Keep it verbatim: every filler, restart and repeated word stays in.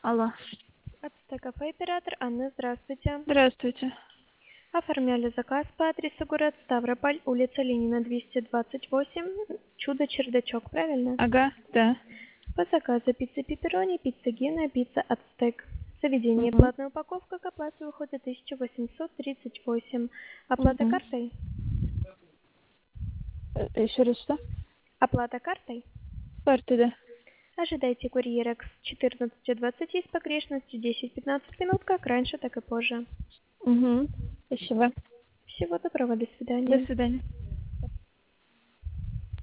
Алло. Ацтеккафе оператор Анна, здравствуйте. Здравствуйте. Оформляли заказ по адресу город Ставрополь, улица Ленина, двести двадцать восемь, Чудо-чердачок, правильно? Ага, да. По заказу пицца пепперони, пицца Гена, пицца Ацтек. Заведение Угу. платная упаковка, к оплате выходит тысяча восемьсот тридцать восемь. Оплата Угу. картой? Еще раз что? Оплата картой? Карты, да. Ожидайте курьера к четырнадцати двадцати с погрешностью десять-пятнадцать минут, как раньше, так и позже. Угу. Спасибо. Всего доброго, до До свидания. свидания.